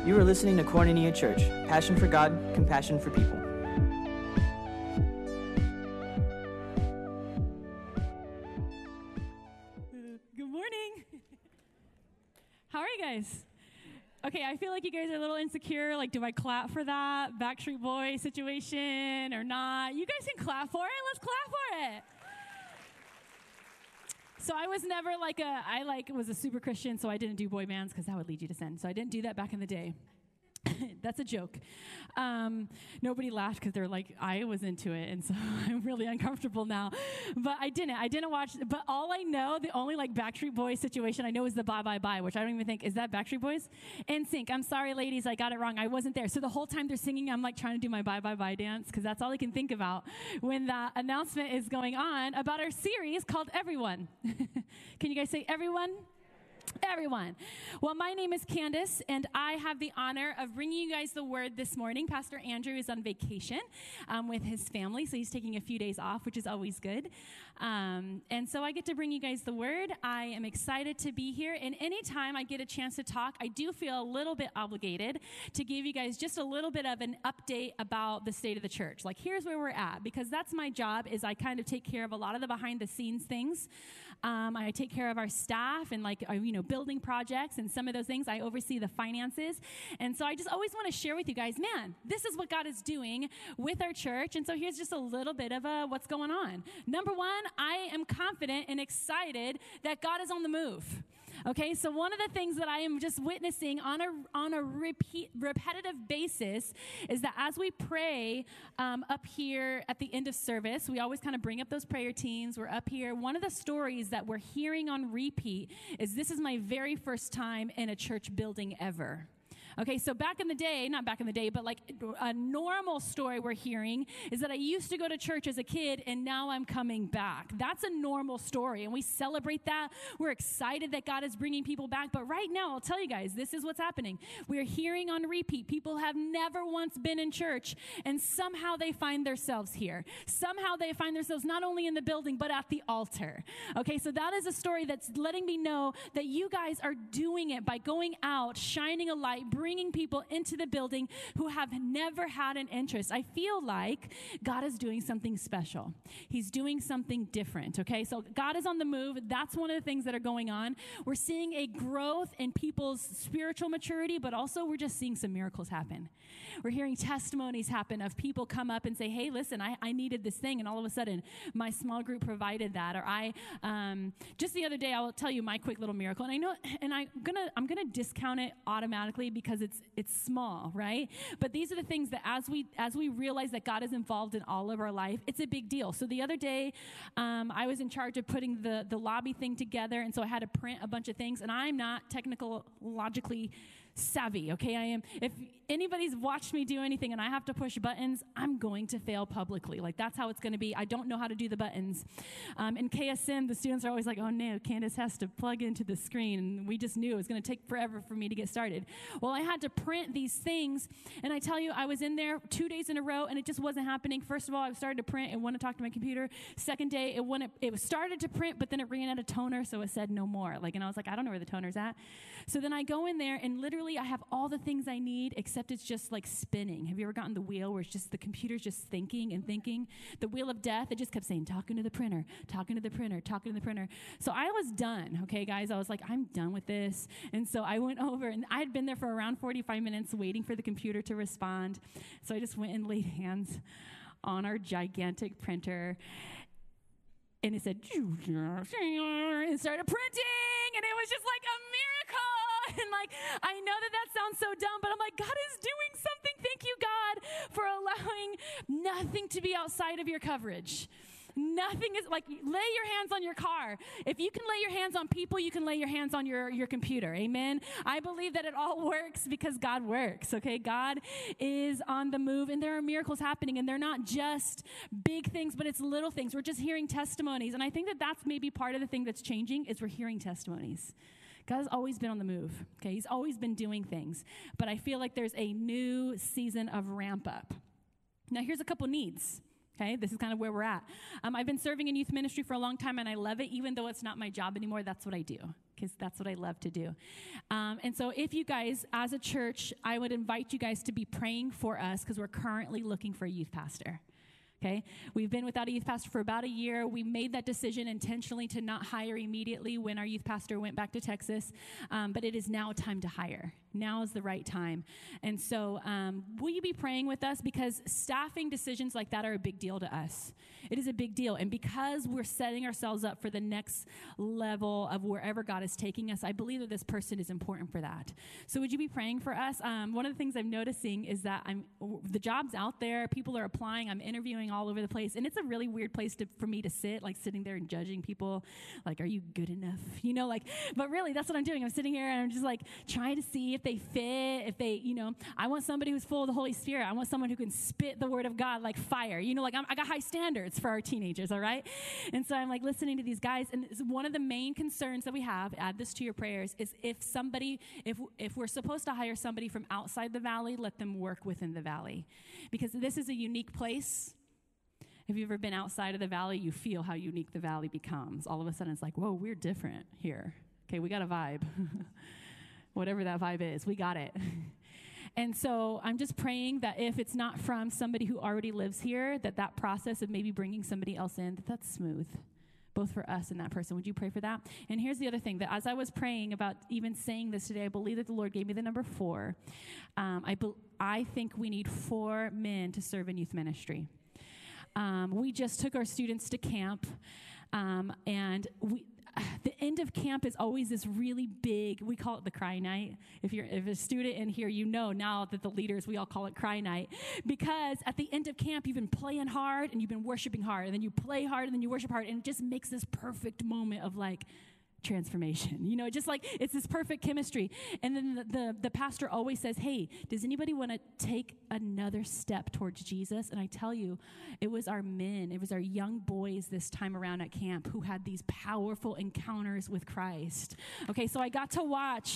You are listening to Koinonia Church, passion for God, compassion for people. Good morning. How are you guys? Okay, I feel like you guys are a little insecure. Like, do I clap for that Backstreet Boy situation or not? You guys can clap for it. Let's clap for it. So I was never was a super Christian, so I didn't do boy bands because that would lead you to sin. So I didn't do that back in the day. That's a joke. Nobody laughed because they're like, I was into it, and so I'm really uncomfortable now. But I didn't watch. But all I know, the only Backstreet Boys situation I know is the Bye Bye Bye, which I don't even think, is that Backstreet Boys? NSYNC. I'm sorry, ladies, I got it wrong. I wasn't there. So the whole time they're singing, I'm trying to do my Bye Bye Bye dance because that's all I can think about when the announcement is going on about our series called Everyone. Can you guys say Everyone? Everyone. Well, my name is Candace, and I have the honor of bringing you guys the word this morning. Pastor Andrew is on vacation with his family, so he's taking a few days off, which is always good. And so I get to bring you guys the word. I am excited to be here, and anytime I get a chance to talk, I do feel a little bit obligated to give you guys just a little bit of an update about the state of the church. Here's where we're at, because that's my job, is I kind of take care of a lot of the behind-the-scenes things. I take care of our staff and building projects and some of those things. I oversee the finances. And so I just always want to share with you guys, man, this is what God is doing with our church. And so here's just a little bit of what's going on. Number one, I am confident and excited that God is on the move. Okay, so one of the things that I am just witnessing on a repetitive basis is that as we pray up here at the end of service, we always kind of bring up those prayer teams. We're up here. One of the stories that we're hearing on repeat is, this is my very first time in a church building ever. Okay, so back in the day, not back in the day, but a normal story we're hearing is that I used to go to church as a kid and now I'm coming back. That's a normal story, and we celebrate that. We're excited that God is bringing people back. But right now, I'll tell you guys, this is what's happening. We're hearing on repeat, people have never once been in church, and somehow they find themselves here. Somehow they find themselves not only in the building, but at the altar. Okay, so that is a story that's letting me know that you guys are doing it by going out, shining a light, bringing people into the building who have never had an interest. I feel like God is doing something special. He's doing something different, okay? So God is on the move. That's one of the things that are going on. We're seeing a growth in people's spiritual maturity, but also we're just seeing some miracles happen. We're hearing testimonies happen of people come up and say, hey, listen, I needed this thing, and all of a sudden my small group provided that. Or just the other day, I will tell you my quick little miracle. And I know, and I'm gonna discount it automatically because it's small, right? But these are the things that as we realize that God is involved in all of our life, it's a big deal. So the other day, I was in charge of putting the lobby thing together, and so I had to print a bunch of things, and I'm not technologically savvy, okay? I am. If anybody's watched me do anything and I have to push buttons, I'm going to fail publicly. That's how it's going to be. I don't know how to do the buttons. In KSM, the students are always like, oh no, Candace has to plug into the screen, and we just knew it was going to take forever for me to get started. Well, I had to print these things, and I tell you, I was in there 2 days in a row, and it just wasn't happening. First of all, I started to print and wouldn't talk to my computer. Second day, it started to print, but then it ran out of toner, so it said no more. And I was like, I don't know where the toner's at. So then I go in there, and literally I have all the things I need, except it's just spinning. Have you ever gotten the wheel where it's just the computer's just thinking and thinking? The wheel of death, it just kept saying, talking to the printer, talking to the printer, talking to the printer. So I was done, okay, guys? I was like, I'm done with this. And so I went over, and I had been there for around 45 minutes waiting for the computer to respond. So I just went and laid hands on our gigantic printer, and it said, and started printing, and it was just like a miracle. And I know that sounds so dumb, but I'm like, God is doing something. Thank you, God, for allowing nothing to be outside of your coverage. Nothing is lay your hands on your car. If you can lay your hands on people, you can lay your hands on your computer. Amen. I believe that it all works because God works. Okay. God is on the move, and there are miracles happening, and they're not just big things, but it's little things. We're just hearing testimonies. And I think that that's maybe part of the thing that's changing is we're hearing testimonies. God has always been on the move, okay? He's always been doing things. But I feel like there's a new season of ramp up. Now, here's a couple needs. Okay, this is kind of where we're at. I've been serving in youth ministry for a long time, and I love it. Even though it's not my job anymore, that's what I do. because that's what I love to do. And so if you guys, as a church, I would invite you guys to be praying for us because we're currently looking for a youth pastor. Okay, we've been without a youth pastor for about a year. We made that decision intentionally to not hire immediately when our youth pastor went back to Texas, but it is now time to hire. Now is the right time. And so will you be praying with us? Because staffing decisions like that are a big deal to us. It is a big deal. And because we're setting ourselves up for the next level of wherever God is taking us, I believe that this person is important for that. So would you be praying for us? One of the things I'm noticing is that the job's out there. People are applying. I'm interviewing all over the place. And it's a really weird place for me to sit, like sitting there and judging people. Like, are you good enough? You know, like, but really that's what I'm doing. I'm sitting here and I'm just like trying to see if they fit, if they, you know, I want somebody who's full of the Holy Spirit. I want someone who can spit the word of God like fire. You know, like I got high standards for our teenagers, all right? And so I'm like listening to these guys. And one of the main concerns that we have, add this to your prayers, is if we're supposed to hire somebody from outside the valley, let them work within the valley. Because this is a unique place. Have you ever been outside of the valley? You feel how unique the valley becomes. All of a sudden, it's like, whoa, we're different here. Okay, we got a vibe. Whatever that vibe is, we got it. And so I'm just praying that if it's not from somebody who already lives here, that process of maybe bringing somebody else in, that's smooth, both for us and that person. Would you pray for that? And here's the other thing, that as I was praying about even saying this today, I believe that the Lord gave me the number 4. I think we need 4 men to serve in youth ministry. We just took our students to camp, and the end of camp is always this really big, we call it the cry night. If a student in here, you know now that the leaders, we all call it cry night. Because at the end of camp, you've been playing hard and you've been worshiping hard. And then you play hard and then you worship hard. And it just makes this perfect moment of like, transformation. You know, just like it's this perfect chemistry. And then the pastor always says, hey, does anybody want to take another step towards Jesus? And I tell you, it was our men, it was our young boys this time around at camp who had these powerful encounters with Christ. Okay, so I got to watch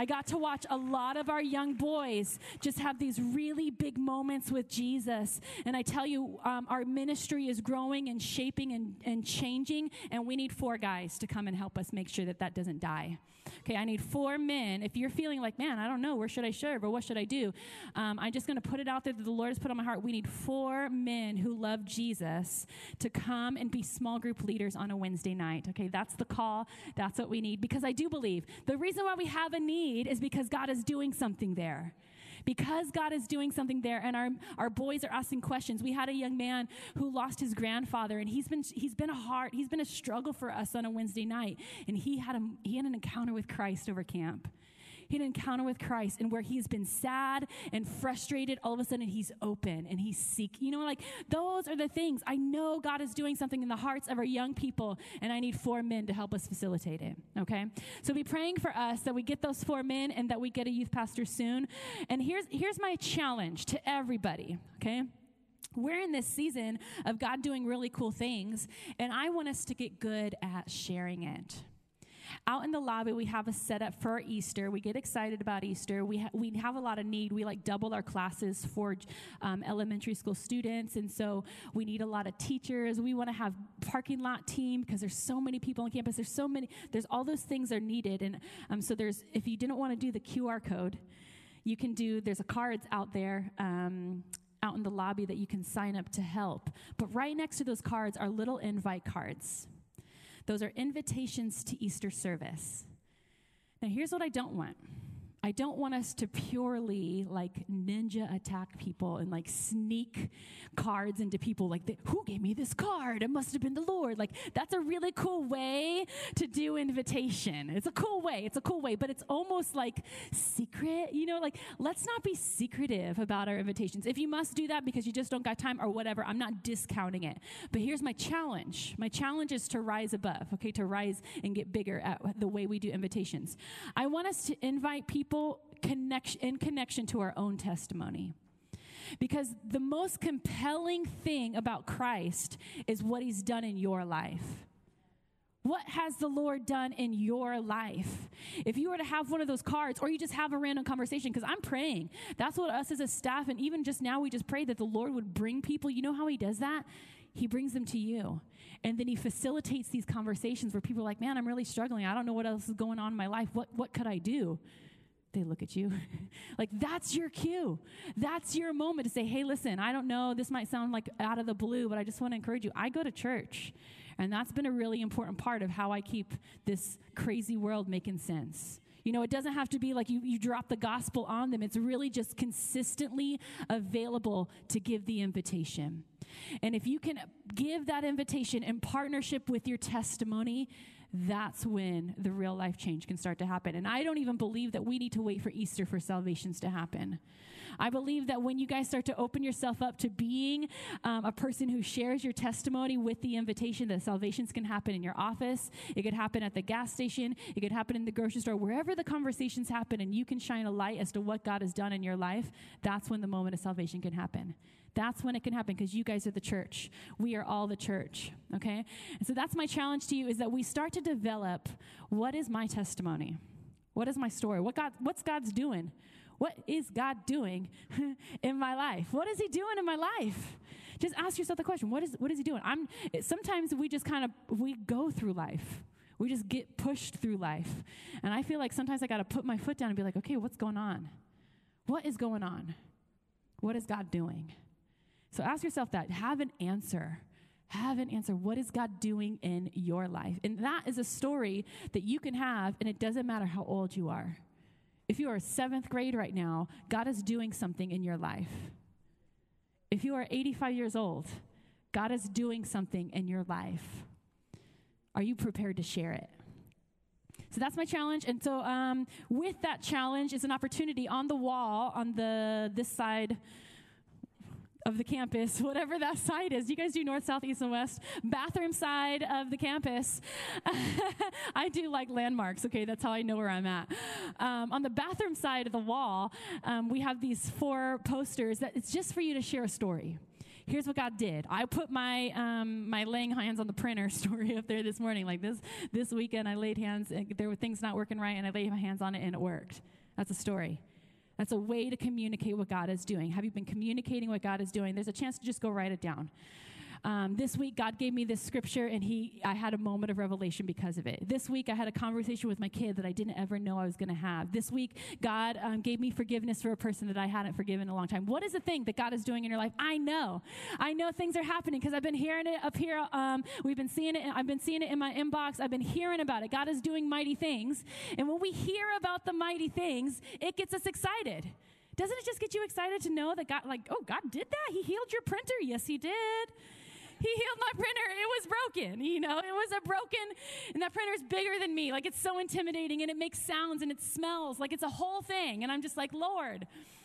a lot of our young boys just have these really big moments with Jesus. And I tell you, our ministry is growing and shaping and changing, and we need 4 guys to come and help us make sure that doesn't die. Okay, I need 4 men. If you're feeling like, man, I don't know, where should I serve or what should I do? I'm just going to put it out there that the Lord has put on my heart. We need 4 men who love Jesus to come and be small group leaders on a Wednesday night. Okay, that's the call. That's what we need. Because I do believe the reason why we have a need is because God is doing something there. Because God is doing something there, and our boys are asking questions. We had a young man who lost his grandfather, and he's been a struggle for us on a Wednesday night. And he had an encounter with Christ over camp. He had an encounter with Christ, and where he's been sad and frustrated, all of a sudden he's open and he's seeking. You know, like those are the things. I know God is doing something in the hearts of our young people, and I need 4 men to help us facilitate it, okay? So be praying for us that we get those 4 men and that we get a youth pastor soon. And here's my challenge to everybody, okay? We're in this season of God doing really cool things, and I want us to get good at sharing it. Out in the lobby, we have a setup for our Easter. We get excited about Easter. We have a lot of need. We like double our classes for elementary school students, and so we need a lot of teachers. We want to have parking lot team because there's so many people on campus. There's all those things are needed, and so if you didn't want to do the QR code, you can there's a cards out there. Out in the lobby that you can sign up to help. But right next to those cards are little invite cards. Those are invitations to Easter service. Now, here's what I don't want. I don't want us to purely like ninja attack people and like sneak cards into people like, who gave me this card? It must have been the Lord. Like, that's a really cool way to do invitation. It's a cool way, but it's almost like secret, you know, like let's not be secretive about our invitations. If you must do that because you just don't got time or whatever, I'm not discounting it. But here's my challenge. My challenge is to rise above, okay, to rise and get bigger at the way we do invitations. I want us to invite people in connection to our own testimony. Because the most compelling thing about Christ is what he's done in your life. What has the Lord done in your life? If you were to have one of those cards, or you just have a random conversation, because I'm praying. That's what us as a staff, and even just now we just pray that the Lord would bring people. You know how he does that? he brings them to you. And then he facilitates these conversations where people are like, man, I'm really struggling. I don't know what else is going on in my life. What could I do? They look at you. Like, that's your cue. That's your moment to say, hey, listen, I don't know. This might sound like out of the blue, but I just want to encourage you. I go to church. And that's been a really important part of how I keep this crazy world making sense. You know, it doesn't have to be like you drop the gospel on them. It's really just consistently available to give the invitation. And if you can give that invitation in partnership with your testimony, that's when the real life change can start to happen. And I don't even believe that we need to wait for Easter for salvations to happen. I believe that when you guys start to open yourself up to being a person who shares your testimony with the invitation, that salvations can happen in your office, it could happen at the gas station, it could happen in the grocery store, wherever the conversations happen, and you can shine a light as to what God has done in your life, that's when the moment of salvation can happen. That's when it can happen, because you guys are the church. We are all the church, okay? And so that's my challenge to you, is that we start to develop, what is my testimony? What is my story? What's God's doing? What is God doing in my life? What is he doing in my life? Just ask yourself the question, what is he doing? Sometimes we just we go through life. We just get pushed through life. And I feel like sometimes I got to put my foot down and be like, okay, what's going on? What is going on? What is God doing? So ask yourself that. Have an answer. Have an answer. What is God doing in your life? And that is a story that you can have, and it doesn't matter how old you are. If you are 7th grade right now, God is doing something in your life. If you are 85 years old, God is doing something in your life. Are you prepared to share it? So that's my challenge. And so with that challenge is an opportunity on the wall on this side of the campus, whatever that side is. You guys do north, south, east, and west. Bathroom side of the campus. I do like landmarks, okay? That's how I know where I'm at. On the bathroom side of the wall, we have these 4 posters that it's just for you to share a story. Here's what God did. I put my my laying hands on the printer story up there this morning. Like this weekend, I laid hands, and there were things not working right, and I laid my hands on it, and it worked. That's a story. That's a way to communicate what God is doing. Have you been communicating what God is doing? There's a chance to just go write it down. This week, God gave me this scripture, and I had a moment of revelation because of it. This week, I had a conversation with my kid that I didn't ever know I was going to have. This week, God gave me forgiveness for a person that I hadn't forgiven in a long time. What is the thing that God is doing in your life? I know things are happening because I've been hearing it up here. We've been seeing it. I've been seeing it in my inbox. I've been hearing about it. God is doing mighty things. And when we hear about the mighty things, it gets us excited. Doesn't it just get you excited to know that God, like, oh, God did that? He healed your printer? Yes, he did. He healed my printer. It was broken, it was and that printer is bigger than me. Like, it's so intimidating, and it makes sounds, and it smells like it's a whole thing. And I'm just like, Lord.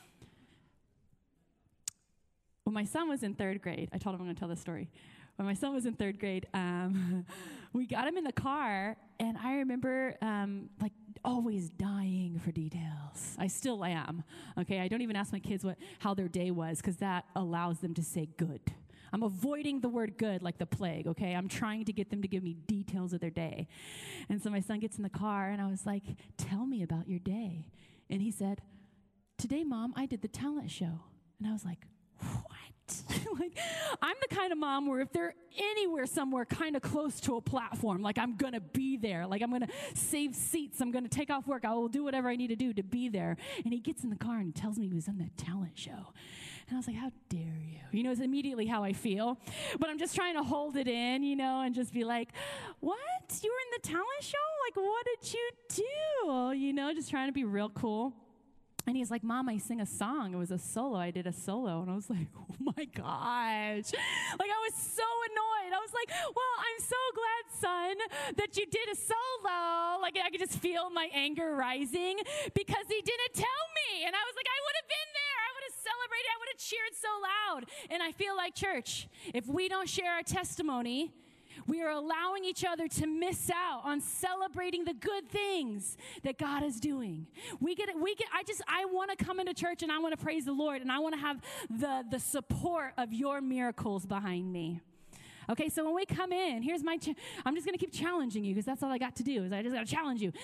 When my son was in 3rd grade, I told him I'm going to tell this story. When my son was in 3rd grade, we got him in the car, and I remember, always dying for details. I still am, okay? I don't even ask my kids how their day was, because that allows them to say good. I'm avoiding the word good like the plague, okay? I'm trying to get them to give me details of their day. And so my son gets in the car, and I was like, tell me about your day. And he said, today, Mom, I did the talent show. And I was like, what? Like, I'm the kind of mom where if they're anywhere somewhere kind of close to a platform, like, I'm going to be there. Like, I'm going to save seats. I'm going to take off work. I will do whatever I need to do to be there. And he gets in the car and tells me he was on the talent show. And I was like, how dare you? It's immediately how I feel. But I'm just trying to hold it in, and just be like, what? You were in the talent show? Like, what did you do? Just trying to be real cool. And he's like, Mom, I sing a song. It was a solo. I did a solo. And I was like, oh, my gosh. Like, I was so annoyed. I was like, well, I'm so glad, son, that you did a solo. Like, I could just feel my anger rising because he didn't tell me. And I was like, I would have been there. I would have celebrated. I would have cheered so loud. And I feel like, church, if we don't share our testimony, we are allowing each other to miss out on celebrating the good things that God is doing. I want to come into church, and I want to praise the Lord, and I want to have the support of your miracles behind me. Okay, so when we come in, I'm just going to keep challenging you, because that's all I got to do, is I just got to challenge you.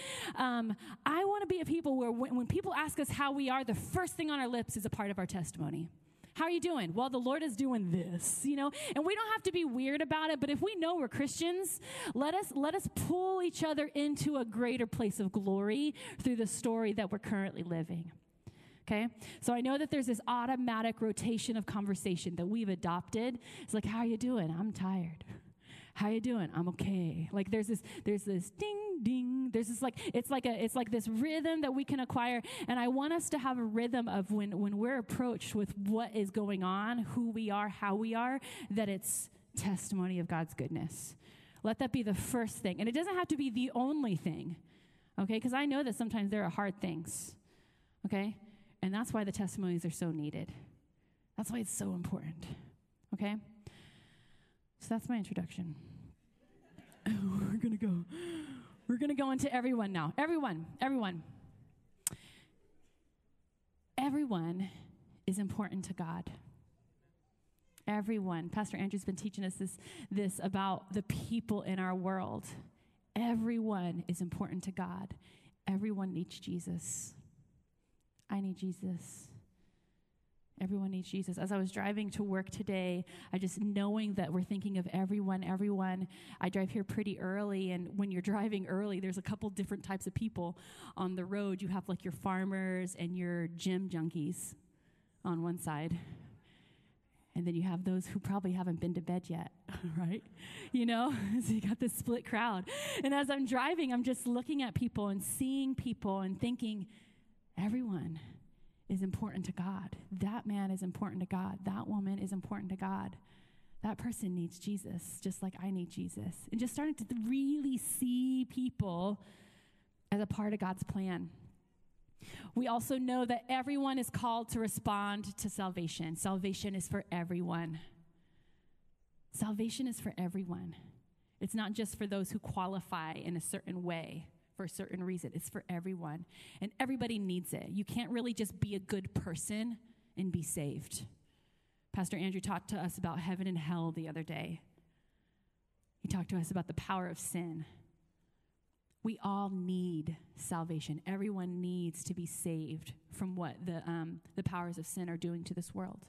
I want to be a people where when people ask us how we are, the first thing on our lips is a part of our testimony. How are you doing? Well, the Lord is doing this, you know, and we don't have to be weird about it, but if we know we're Christians, let us pull each other into a greater place of glory through the story that we're currently living. Okay? So I know that there's this automatic rotation of conversation that we've adopted. It's like, how are you doing? I'm tired. How you doing? I'm okay. Like there's this ding, ding. There's this it's like this rhythm that we can acquire. And I want us to have a rhythm of when we're approached with what is going on, who we are, how we are, that it's testimony of God's goodness. Let that be the first thing. And it doesn't have to be the only thing. Okay? Because I know that sometimes there are hard things. Okay? And that's why the testimonies are so needed. That's why it's so important. Okay? So that's my introduction. We're going to go into everyone now. Everyone. Everyone is important to God. Everyone. Pastor Andrew's been teaching us this about the people in our world. Everyone is important to God. Everyone needs Jesus. I need Jesus. Everyone needs Jesus. As I was driving to work today, I just knowing that we're thinking of everyone. I drive here pretty early, and when you're driving early, there's a couple different types of people on the road. You have like your farmers and your gym junkies on one side. And then you have those who probably haven't been to bed yet, right? You know, so you got this split crowd. And as I'm driving, I'm just looking at people and seeing people and thinking, everyone is important to God. That man is important to God. That woman is important to God. That person needs Jesus, just like I need Jesus. And just starting to really see people as a part of God's plan. We also know that everyone is called to respond to salvation. Salvation is for everyone. Salvation is for everyone. It's not just for those who qualify in a certain way. For a certain reason. It's for everyone. And everybody needs it. You can't really just be a good person and be saved. Pastor Andrew talked to us about heaven and hell the other day. He talked to us about the power of sin. We all need salvation. Everyone needs to be saved from what the powers of sin are doing to this world.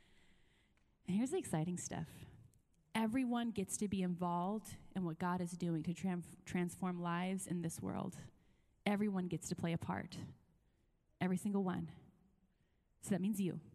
And here's the exciting stuff. Everyone gets to be involved in what God is doing to transform lives in this world. Everyone gets to play a part. Every single one. So that means you.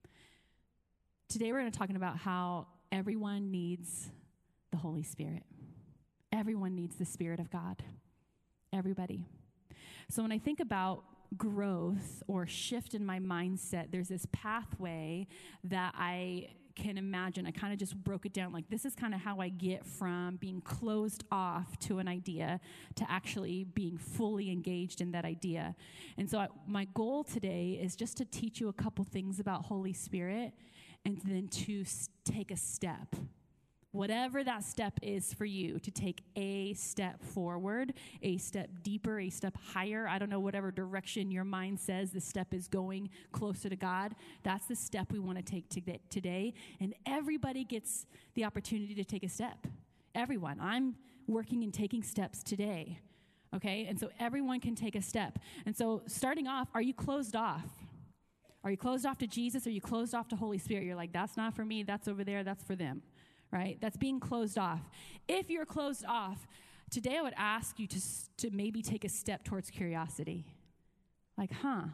Today we're going to talk about how everyone needs the Holy Spirit. Everyone needs the Spirit of God. Everybody. So when I think about growth or shift in my mindset, there's this pathway that I can imagine. I kind of just broke it down like this is kind of how I get from being closed off to an idea to actually being fully engaged in that idea. And so my goal today is just to teach you a couple things about Holy Spirit and then to take a step. Whatever that step is for you, to take a step forward, a step deeper, a step higher. I don't know, whatever direction your mind says the step is going closer to God. That's the step we want to take today. And everybody gets the opportunity to take a step. Everyone. I'm working and taking steps today. Okay? And so everyone can take a step. And so starting off, are you closed off? Are you closed off to Jesus? Are you closed off to Holy Spirit? You're like, that's not for me. That's over there. That's for them. Right? That's being closed off. If you're closed off, today I would ask you to maybe take a step towards curiosity. Like,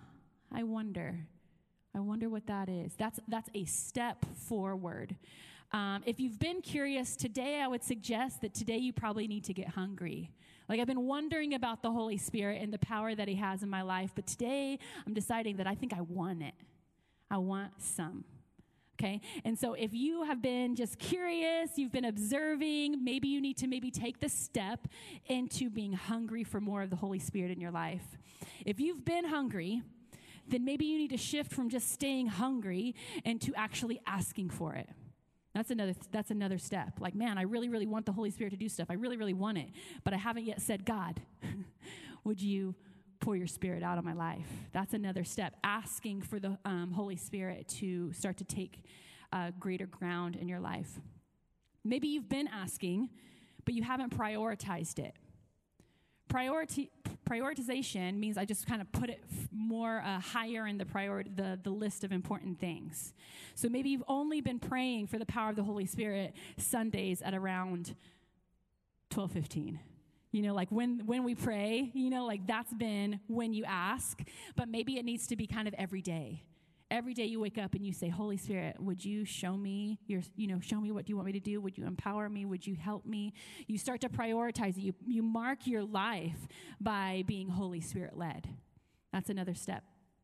I wonder what that is. That's a step forward. If you've been curious today, I would suggest that today you probably need to get hungry. Like I've been wondering about the Holy Spirit and the power that he has in my life, but today I'm deciding that I think I want it. I want some. Okay, and so if you have been just curious, you've been observing, maybe you need to take the step into being hungry for more of the Holy Spirit in your life. If you've been hungry, then maybe you need to shift from just staying hungry and to actually asking for it. That's another step. Like, man, I really, really want the Holy Spirit to do stuff. I really, really want it, but I haven't yet said, God, would you pour your Spirit out on my life? That's another step. Asking for the Holy Spirit to start to take greater ground in your life. Maybe you've been asking, but you haven't prioritized it. prioritization means I just kind of put it more higher in the list of important things. So maybe you've only been praying for the power of the Holy Spirit Sundays at around 12:15. Like when we pray, like that's been when you ask, but maybe it needs to be kind of every day. Every day you wake up and you say, Holy Spirit, would you show me show me what you want me to do? Would you empower me? Would you help me? You start to prioritize it. You mark your life by being Holy Spirit led. That's another step.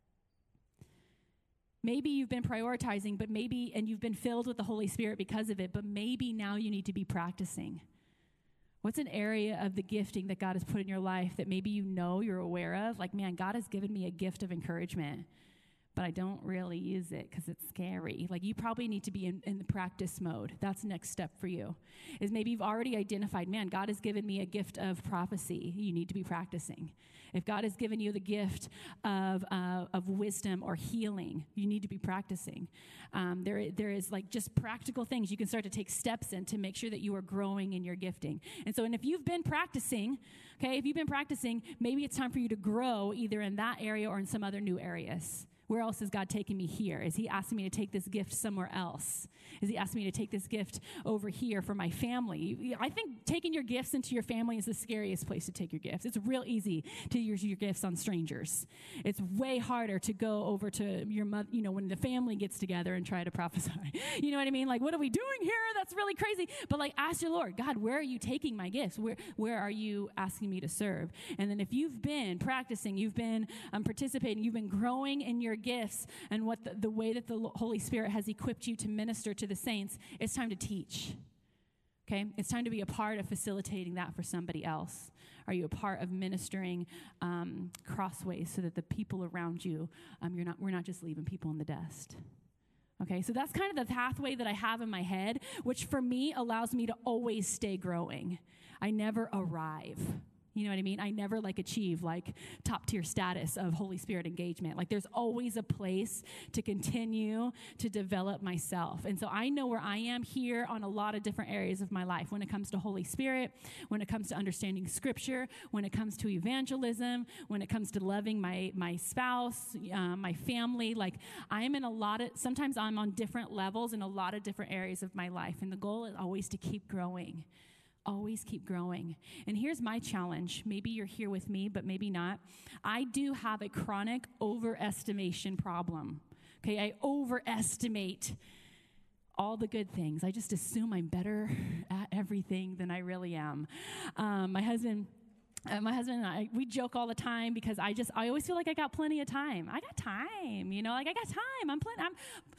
Maybe you've been prioritizing, and you've been filled with the Holy Spirit because of it, but maybe now you need to be practicing. What's an area of the gifting that God has put in your life that maybe you're aware of? Like, man, God has given me a gift of encouragement, but I don't really use it because it's scary. Like, you probably need to be in the practice mode. That's the next step for you, is maybe you've already identified, man, God has given me a gift of prophecy. You need to be practicing. If God has given you the gift of wisdom or healing, you need to be practicing. There is like just practical things you can start to take steps in to make sure that you are growing in your gifting. And if you've been practicing, maybe it's time for you to grow either in that area or in some other new areas. Where else is God taking me here? Is he asking me to take this gift somewhere else? Is he asking me to take this gift over here for my family? I think taking your gifts into your family is the scariest place to take your gifts. It's real easy to use your gifts on strangers. It's way harder to go over to your mother, when the family gets together and try to prophesy. You know what I mean? Like, what are we doing here? That's really crazy. But ask your Lord, God, where are you taking my gifts? Where are you asking me to serve? And then if you've been practicing, you've been participating, you've been growing in your gifts and what the way that the Holy Spirit has equipped you to minister to the saints, it's time to teach. Okay? It's time to be a part of facilitating that for somebody else. Are you a part of ministering crossways so that the people around you, we're not just leaving people in the dust? Okay, so that's kind of the pathway that I have in my head, which for me allows me to always stay growing. I never arrive. You know what I mean? I never achieve top tier status of Holy Spirit engagement. There's always a place to continue to develop myself. And so I know where I am here on a lot of different areas of my life when it comes to Holy Spirit, when it comes to understanding scripture, when it comes to evangelism, when it comes to loving my spouse, my family. I am in sometimes I'm on different levels in a lot of different areas of my life. And the goal is always to keep growing. Always keep growing. And here's my challenge. Maybe you're here with me, but maybe not. I do have a chronic overestimation problem. Okay, I overestimate all the good things. I just assume I'm better at everything than I really am. My husband and I, we joke all the time because I always feel like I got plenty of time. I got time, I got time.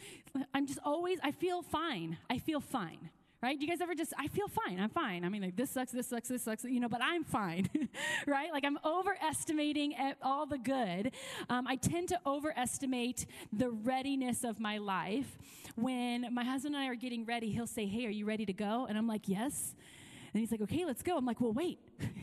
I feel fine. Right? Do you guys ever I feel fine. I'm fine. I mean, this sucks, but I'm fine, right? I'm overestimating all the good. I tend to overestimate the readiness of my life. When my husband and I are getting ready, he'll say, hey, are you ready to go? And I'm like, yes. And he's like, okay, let's go. I'm like, well, wait.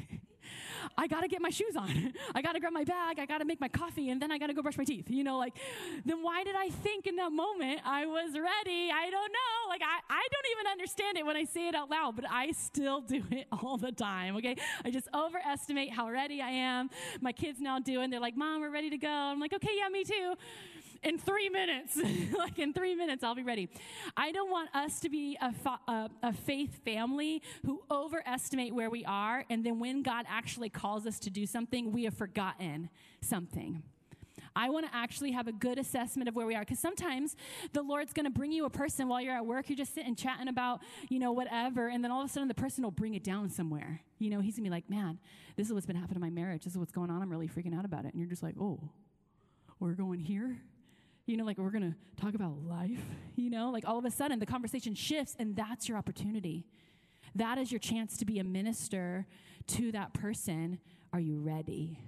I got to get my shoes on. I got to grab my bag. I got to make my coffee, and then I got to go brush my teeth. Then why did I think in that moment I was ready? I don't know. I don't even understand it when I say it out loud, but I still do it all the time, okay? I just overestimate how ready I am. My kids now do, and they're like, Mom, we're ready to go. I'm like, okay, yeah, me too. In 3 minutes, in 3 minutes, I'll be ready. I don't want us to be a faith family who overestimate where we are, and then when God actually calls us to do something, we have forgotten something. I want to actually have a good assessment of where we are, because sometimes the Lord's going to bring you a person while you're at work. You're just sitting chatting about, whatever, and then all of a sudden the person will bring it down somewhere. He's going to be like, man, this is what's been happening to my marriage. This is what's going on. I'm really freaking out about it. And you're just like, oh, we're going here? We're going to talk about life, all of a sudden the conversation shifts, and that's your opportunity. That is your chance to be a minister to that person. Are you ready?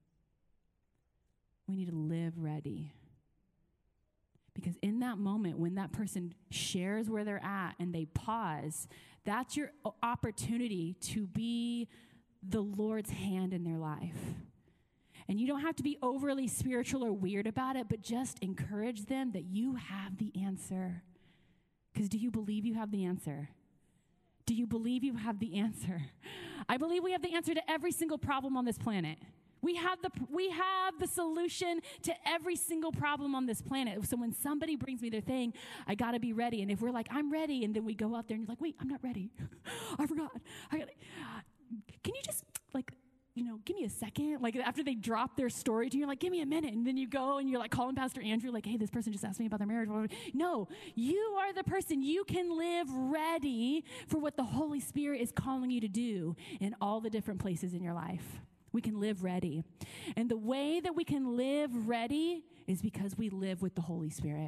We need to live ready. Because in that moment, when that person shares where they're at and they pause, that's your opportunity to be the Lord's hand in their life. And you don't have to be overly spiritual or weird about it, but just encourage them that you have the answer. Because do you believe you have the answer? Do you believe you have the answer? I believe we have the answer to every single problem on this planet. We have the solution to every single problem on this planet. So when somebody brings me their thing, I got to be ready. And if we're like, I'm ready, and then we go out there and you're like, wait, I'm not ready. I forgot. Can you just give me a second? Like after they drop their story to you, you're like, give me a minute. And then you go and you're like calling Pastor Andrew, like, hey, this person just asked me about their marriage. No, you are the person. You can live ready for what the Holy Spirit is calling you to do in all the different places in your life. We can live ready. And the way that we can live ready is because we live with the Holy Spirit.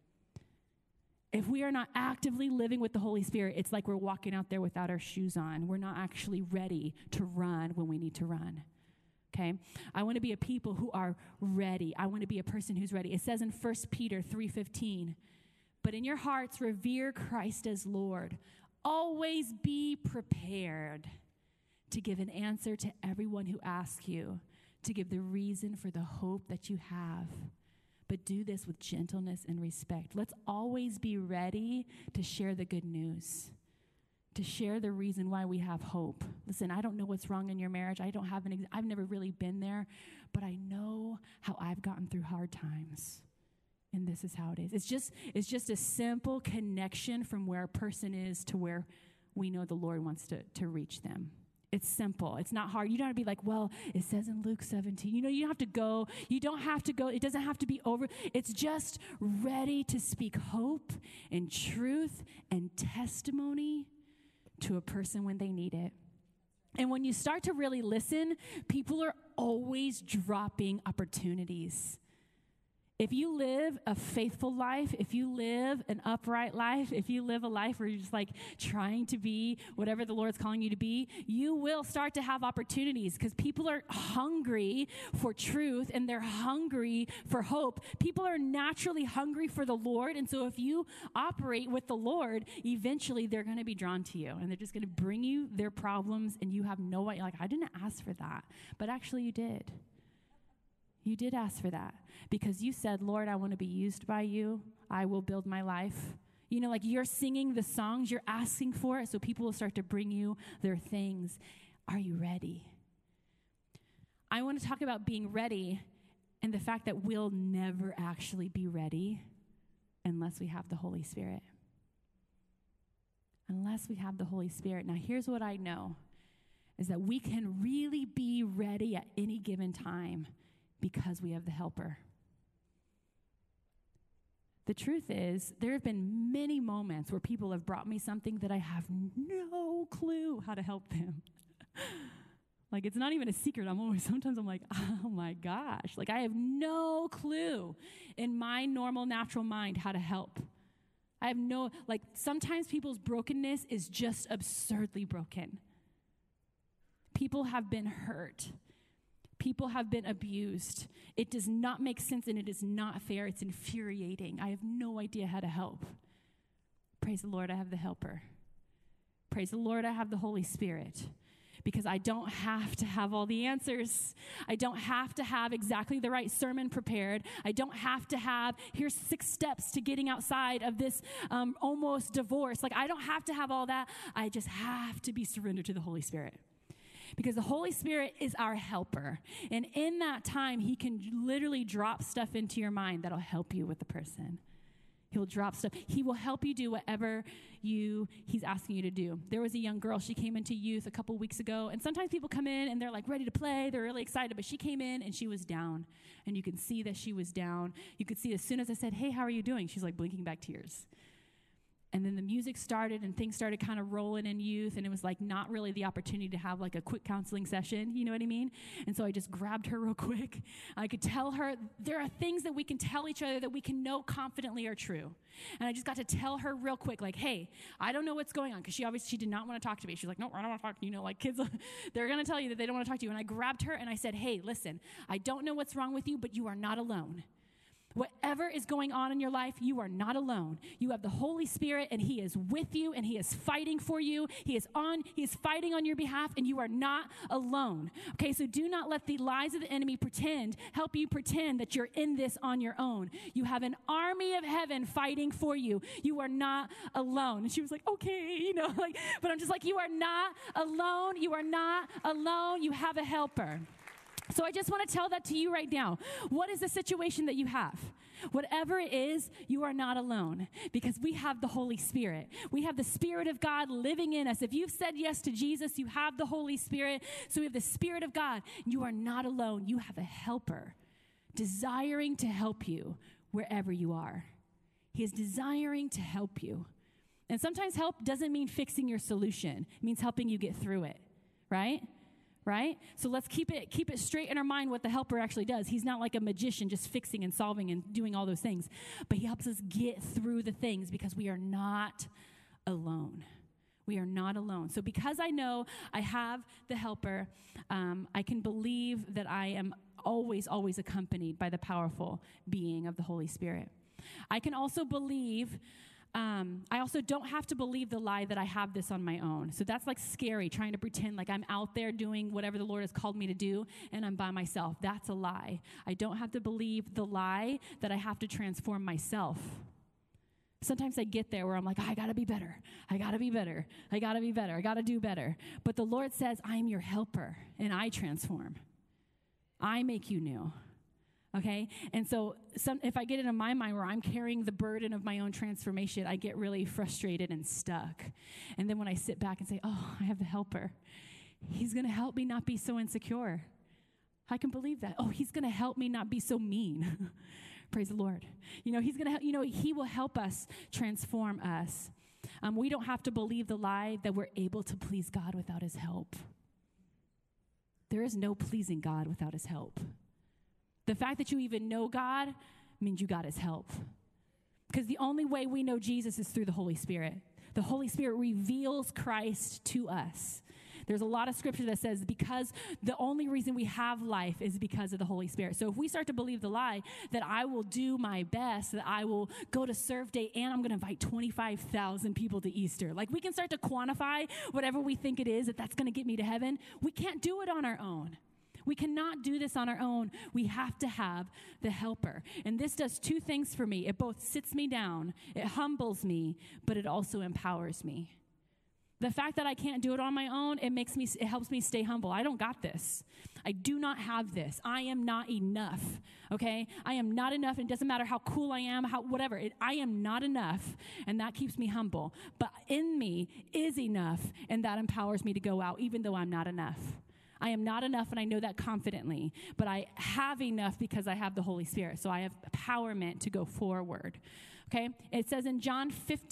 If we are not actively living with the Holy Spirit, it's like we're walking out there without our shoes on. We're not actually ready to run when we need to run. Okay? I want to be a people who are ready. I want to be a person who's ready. It says in 1 Peter 3:15, but in your hearts revere Christ as Lord. Always be prepared to give an answer to everyone who asks you, to give the reason for the hope that you have. But do this with gentleness and respect. Let's always be ready to share the good news, to share the reason why we have hope. Listen, I don't know what's wrong in your marriage. I've never really been there, but I know how I've gotten through hard times. And this is how it is. It's just a simple connection from where a person is to where we know the Lord wants to reach them. It's simple. It's not hard. You don't have to be like, well, it says in Luke 17. You don't have to go. You don't have to go. It doesn't have to be over. It's just ready to speak hope and truth and testimony to a person when they need it. And when you start to really listen, people are always dropping opportunities. If you live a faithful life, if you live an upright life, if you live a life where you're just like trying to be whatever the Lord's calling you to be, you will start to have opportunities because people are hungry for truth and they're hungry for hope. People are naturally hungry for the Lord. And so if you operate with the Lord, eventually they're going to be drawn to you and they're just going to bring you their problems and you have no idea. Like, I didn't ask for that, but actually you did. You did ask for that because you said, Lord, I want to be used by you. I will build my life. You know, like you're singing the songs, you're asking for it, so people will start to bring you their things. Are you ready? I want to talk about being ready and the fact that we'll never actually be ready unless we have the Holy Spirit. Unless we have the Holy Spirit. Now, here's what I know, is that we can really be ready at any given time because we have the helper. The truth is, there have been many moments where people have brought me something that I have no clue how to help them. Like, it's not even a secret. Sometimes I'm like, oh my gosh. Like, I have no clue in my normal, natural mind how to help. I have sometimes people's brokenness is just absurdly broken. People have been hurt. People have been abused. It does not make sense and it is not fair. It's infuriating. I have no idea how to help. Praise the Lord, I have the helper. Praise the Lord, I have the Holy Spirit. Because I don't have to have all the answers. I don't have to have exactly the right sermon prepared. I don't have to have, here's 6 steps to getting outside of this almost divorce. Like, I don't have to have all that. I just have to be surrendered to the Holy Spirit. Because the Holy Spirit is our helper. And in that time, he can literally drop stuff into your mind that'll help you with the person. He'll drop stuff. He will help you do whatever he's asking you to do. There was a young girl. She came into youth a couple weeks ago. And sometimes people come in and they're like ready to play. They're really excited. But she came in and she was down. And you can see that she was down. You could see as soon as I said, hey, how are you doing? She's like blinking back tears. And then the music started and things started kind of rolling in youth. And it was like not really the opportunity to have like a quick counseling session. You know what I mean? And so I just grabbed her real quick. I could tell her there are things that we can tell each other that we can know confidently are true. And I just got to tell her real quick, like, hey, I don't know what's going on. Because she did not want to talk to me. She's like, no, I don't want to talk to you. You know, like kids, they're going to tell you that they don't want to talk to you. And I grabbed her and I said, hey, listen, I don't know what's wrong with you, but you are not alone. Whatever is going on in your life, you are not alone. You have the Holy Spirit, and he is with you, and he is fighting for you. He is fighting on your behalf, and you are not alone. Okay, so do not let the lies of the enemy help you pretend that you're in this on your own. You have an army of heaven fighting for you. You are not alone. And she was like, okay, you know, but I'm just like, you are not alone. You are not alone. You have a helper. So I just want to tell that to you right now. What is the situation that you have? Whatever it is, you are not alone because we have the Holy Spirit. We have the Spirit of God living in us. If you've said yes to Jesus, you have the Holy Spirit. So we have the Spirit of God. You are not alone. You have a helper desiring to help you wherever you are. He is desiring to help you. And sometimes help doesn't mean fixing your solution. It means helping you get through it, right? Right? So let's keep it straight in our mind what the helper actually does. He's not like a magician just fixing and solving and doing all those things. But he helps us get through the things because we are not alone. We are not alone. So because I know I have the helper, I can believe that I am always, always accompanied by the powerful being of the Holy Spirit. I can also believe I also don't have to believe the lie that I have this on my own. So that's like scary, trying to pretend like I'm out there doing whatever the Lord has called me to do and I'm by myself. That's a lie. I don't have to believe the lie that I have to transform myself. Sometimes I get there where I'm like, I got to be better. I got to be better. I got to be better. I got to do better. But the Lord says, I am your helper and I transform. I make you new. Okay? And so if I get it in my mind where I'm carrying the burden of my own transformation, I get really frustrated and stuck. And then when I sit back and say, oh, I have the helper, he's going to help me not be so insecure. I can believe that. Oh, he's going to help me not be so mean. Praise the Lord. He's going to he will help us transform us. We don't have to believe the lie that we're able to please God without his help. There is no pleasing God without his help. The fact that you even know God means you got his help. Because the only way we know Jesus is through the Holy Spirit. The Holy Spirit reveals Christ to us. There's a lot of scripture that says because the only reason we have life is because of the Holy Spirit. So if we start to believe the lie that I will do my best, that I will go to Serve Day and I'm going to invite 25,000 people to Easter. Like we can start to quantify whatever we think it is that's going to get me to heaven. We can't do it on our own. We cannot do this on our own. We have to have the helper. And this does two things for me. It both sits me down, it humbles me, but it also empowers me. The fact that I can't do it on my own, it helps me stay humble. I don't got this. I do not have this. I am not enough, okay? I am not enough, and it doesn't matter how cool I am, whatever. I am not enough, and that keeps me humble. But in me is enough, and that empowers me to go out, even though I'm not enough. I am not enough, and I know that confidently, but I have enough because I have the Holy Spirit, so I have empowerment to go forward, okay? It says in John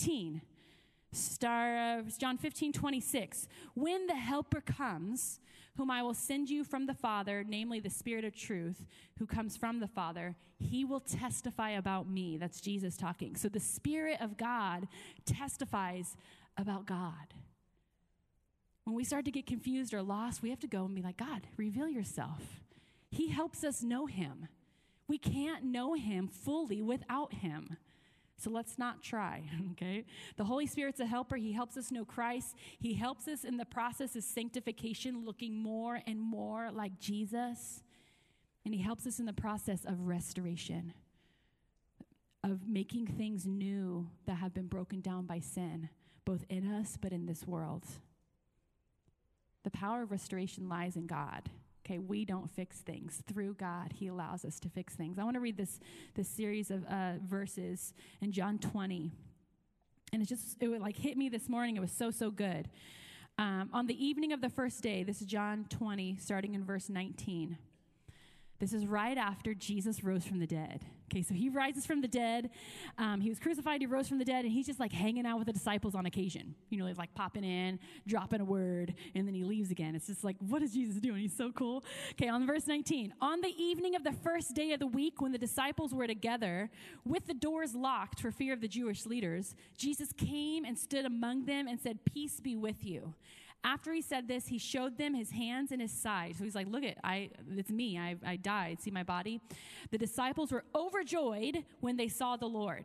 15:26, when the helper comes, whom I will send you from the Father, namely the Spirit of truth, who comes from the Father, he will testify about me. That's Jesus talking. So the Spirit of God testifies about God. When we start to get confused or lost, we have to go and be like, God, reveal yourself. He helps us know him. We can't know him fully without him. So let's not try, okay? The Holy Spirit's a helper. He helps us know Christ. He helps us in the process of sanctification, looking more and more like Jesus. And he helps us in the process of restoration, of making things new that have been broken down by sin, both in us but in this world. The power of restoration lies in God. Okay, we don't fix things. Through God, he allows us to fix things. I want to read this series of verses in John 20. And it would like hit me this morning. It was so good. On the evening of the first day, this is John 20, starting in verse 19. This is right after Jesus rose from the dead. Okay, so he rises from the dead. He was crucified, he rose from the dead, and he's just like hanging out with the disciples on occasion. Like popping in, dropping a word, and then he leaves again. It's just like, what is Jesus doing? He's so cool. Okay, on verse 19. On the evening of the first day of the week, when the disciples were together, with the doors locked for fear of the Jewish leaders, Jesus came and stood among them and said, "Peace be with you." After he said this, he showed them his hands and his side. So he's like, look, it's me. I died. See my body? The disciples were overjoyed when they saw the Lord.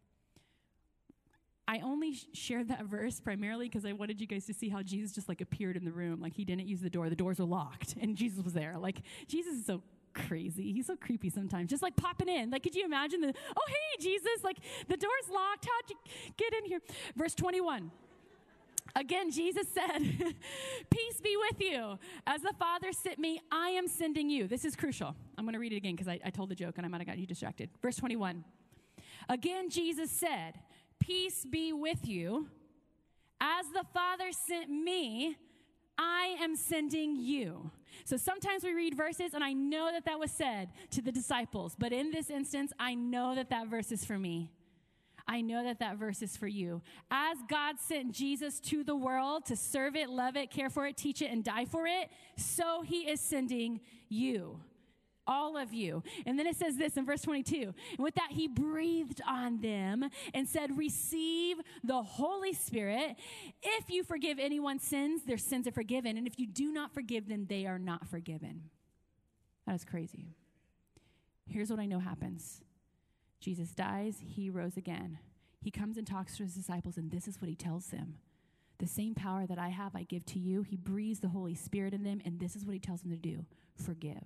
I only shared that verse primarily because I wanted you guys to see how Jesus just like appeared in the room. Like he didn't use the door. The doors were locked and Jesus was there. Like Jesus is so crazy. He's so creepy sometimes. Just like popping in. Like, could you imagine oh, hey, Jesus, like the door's locked. How'd you get in here? Verse 21. Again, Jesus said, peace be with you. As the Father sent me, I am sending you. This is crucial. I'm going to read it again because I told the joke and I might have got you distracted. Verse 21. Again, Jesus said, peace be with you. As the Father sent me, I am sending you. So sometimes we read verses, and I know that that was said to the disciples. But in this instance, I know that that verse is for me. I know that that verse is for you. As God sent Jesus to the world to serve it, love it, care for it, teach it, and die for it, so he is sending you. All of you. And then it says this in verse 22. And with that, he breathed on them and said, receive the Holy Spirit. If you forgive anyone's sins, their sins are forgiven. And if you do not forgive them, they are not forgiven. That is crazy. Here's what I know happens. Jesus dies. He rose again. He comes and talks to his disciples, and this is what he tells them. The same power that I have, I give to you. He breathes the Holy Spirit in them, and this is what he tells them to do. Forgive.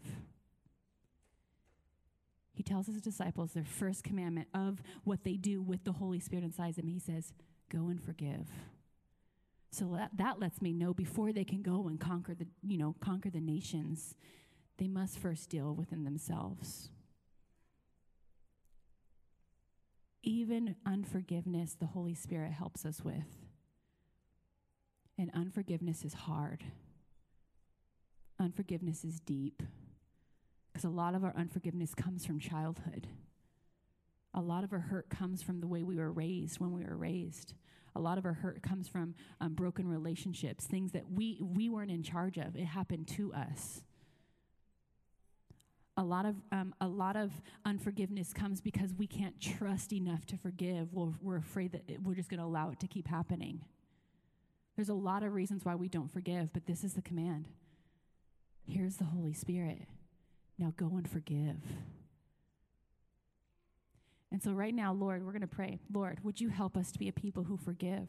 He tells his disciples their first commandment of what they do with the Holy Spirit inside them. He says, go and forgive. So that lets me know before they can go and conquer the nations, they must first deal within themselves. Even unforgiveness, the Holy Spirit helps us with. And unforgiveness is hard. Unforgiveness is deep. Because a lot of our unforgiveness comes from childhood. A lot of our hurt comes from the way we were raised when we were raised. A lot of our hurt comes from broken relationships, things that we weren't in charge of. It happened to us. A lot of unforgiveness comes because we can't trust enough to forgive. We're afraid that we're just going to allow it to keep happening. There's a lot of reasons why we don't forgive, but this is the command. Here's the Holy Spirit. Now go and forgive. And so right now, Lord, we're going to pray. Lord, would you help us to be a people who forgive?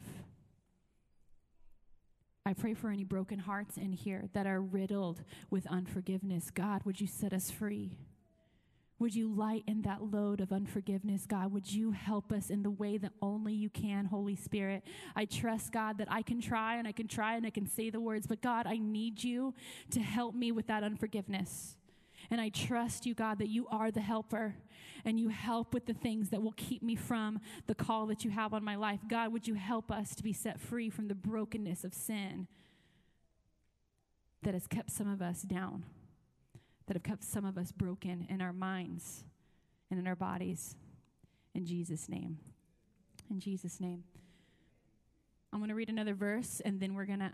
I pray for any broken hearts in here that are riddled with unforgiveness. God, would you set us free? Would you lighten that load of unforgiveness, God? Would you help us in the way that only you can, Holy Spirit? I trust, God, that I can try and I can say the words, but God, I need you to help me with that unforgiveness. And I trust you, God, that you are the helper and you help with the things that will keep me from the call that you have on my life. God, would you help us to be set free from the brokenness of sin that has kept some of us down, that have kept some of us broken in our minds and in our bodies. In Jesus' name. In Jesus' name. I'm going to read another verse and then we're going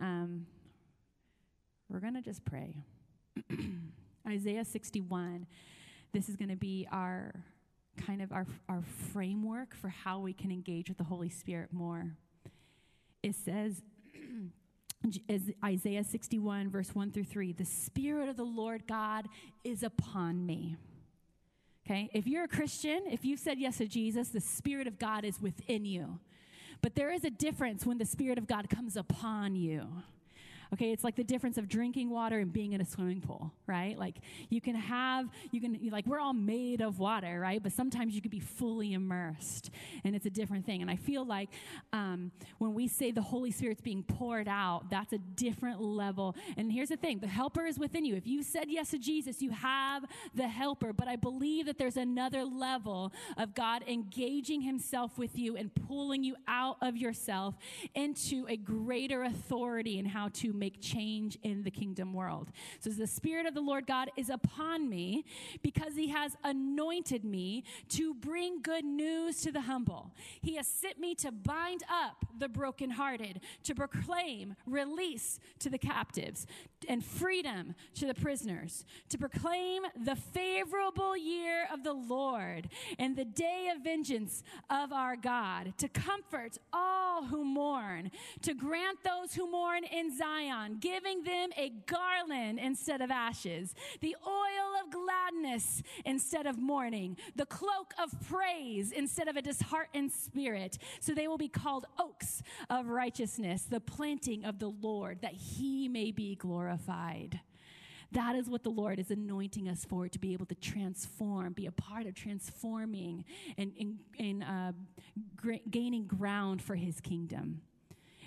to just pray. Isaiah 61, this is going to be our framework for how we can engage with the Holy Spirit more. It says, Isaiah 61, verse 1 through 3, the Spirit of the Lord God is upon me. Okay, if you're a Christian, if you've said yes to Jesus, the Spirit of God is within you. But there is a difference when the Spirit of God comes upon you. Okay, it's like the difference of drinking water and being in a swimming pool, right? Like we're all made of water, right? But sometimes you can be fully immersed and it's a different thing. And I feel like when we say the Holy Spirit's being poured out, that's a different level. And here's the thing, the helper is within you. If you said yes to Jesus, you have the helper. But I believe that there's another level of God engaging himself with you and pulling you out of yourself into a greater authority in how to make change in the kingdom world. So the Spirit of the Lord God is upon me because he has anointed me to bring good news to the humble. He has sent me to bind up the brokenhearted, to proclaim release to the captives and freedom to the prisoners, to proclaim the favorable year of the Lord and the day of vengeance of our God, to comfort all who mourn, to grant those who mourn in Zion, giving them a garland instead of ashes, the oil of gladness instead of mourning, the cloak of praise instead of a disheartened spirit. So they will be called oaks of righteousness, the planting of the Lord, that he may be glorified. That is what the Lord is anointing us for, to be able to transform, be a part of transforming and gaining ground for his kingdom.